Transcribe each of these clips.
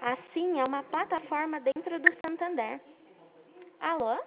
Assim, é uma plataforma dentro do Santander. Alô?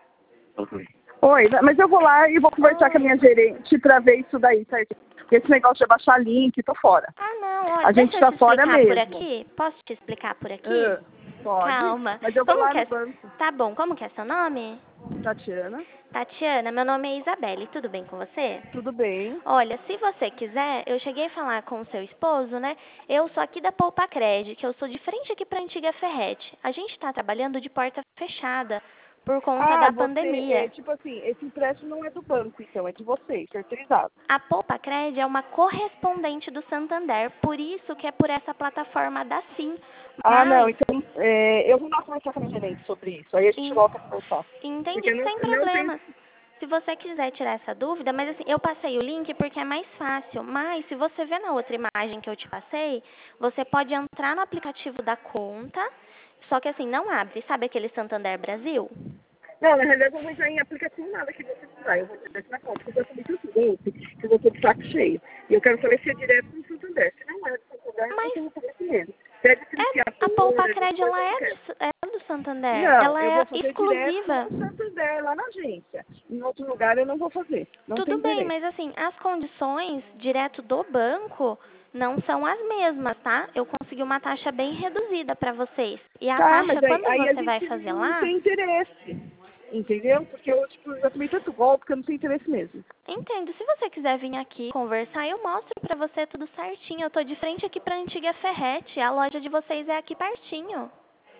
Oi, mas eu vou lá e vou conversar com a minha gerente pra ver isso daí, certo? Esse negócio de baixar link, tô fora. Não, olha, A gente deixa eu tá te fora explicar por mesmo. aqui. Posso te explicar por aqui? Pode, Calma. mas eu vou Como lá que no é? banco. Tá bom, como que é seu nome? Tatiana, Tatiana, meu nome é Isabelle, tudo bem com você? tudo bem? Olha, se você quiser, eu cheguei a falar com o seu esposo, né? Eu sou aqui da Poupa Cred, que eu sou de frente aqui para a antiga Ferrete. A gente está trabalhando de porta fechada por conta da pandemia. Tipo assim, esse empréstimo não é do banco, então, é de vocês, terceirizado. A Poupa Cred é uma correspondente do Santander, por isso que é por essa plataforma da Sim. Não, Mas, então, eu vou lá conversar com a minha gerente sobre isso, aí a gente en- volta a conversar. entendi, Porque sem não tem... problemas. Se você quiser tirar essa dúvida, mas assim, eu passei o link porque é mais fácil. Mas se você ver na outra imagem que eu te passei, você pode entrar no aplicativo da conta, só que assim, não abre. Sabe aquele Santander Brasil? Não, na realidade eu não vou entrar em aplicativo nada que você precisar, eu vou direto na conta, porque eu sou muito cliente, que eu tô de saco cheio. E eu quero saber se é direto no Santander. Se não é do Santander, Mas eu vou fazer com ele. Pede a Poupa financiadora, essas Cred, ela coisas eu não é quero. do Santander. Não, Ela eu é vou fazer direto exclusiva. no Santander, lá na agência. Em outro lugar eu não vou fazer. Não tem Tudo bem, interesse. mas assim, as condições direto do banco não são as mesmas, tá? Eu consegui uma taxa bem reduzida para vocês. E a Tá, mas taxa, quando aí a você vai gente fazer não lá, tem interesse. Entendeu? Porque eu, tipo, já tomei tanto golpe que eu não tenho interesse mesmo. entendo. Se você quiser vir aqui conversar, eu mostro pra você tudo certinho. Eu tô de frente aqui pra antiga Ferrete. A loja de vocês é aqui pertinho.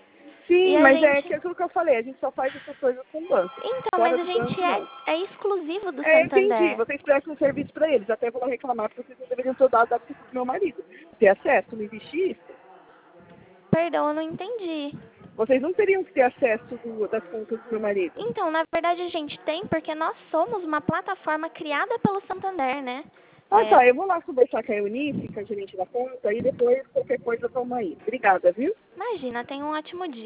E Sim, a mas gente. aquilo que eu falei, a gente só faz essas coisas com o banco. Então, mas Fora a do gente banco, não. é exclusivo do Entendi. Santander. Vocês prestam um serviço para eles. Até vou lá reclamar porque vocês não deveriam ter dado pro meu marido. Ter acesso, não existe isso. Perdão, eu não entendi. Vocês não teriam que ter acesso das contas do meu marido. Então, na verdade, a gente tem porque nós somos uma plataforma criada pelo Santander, né? Tá. Eu vou lá conversar com a Eunice, com a gerente da conta, e depois qualquer coisa toma aí. Obrigada, viu? Imagina, tenha um ótimo dia.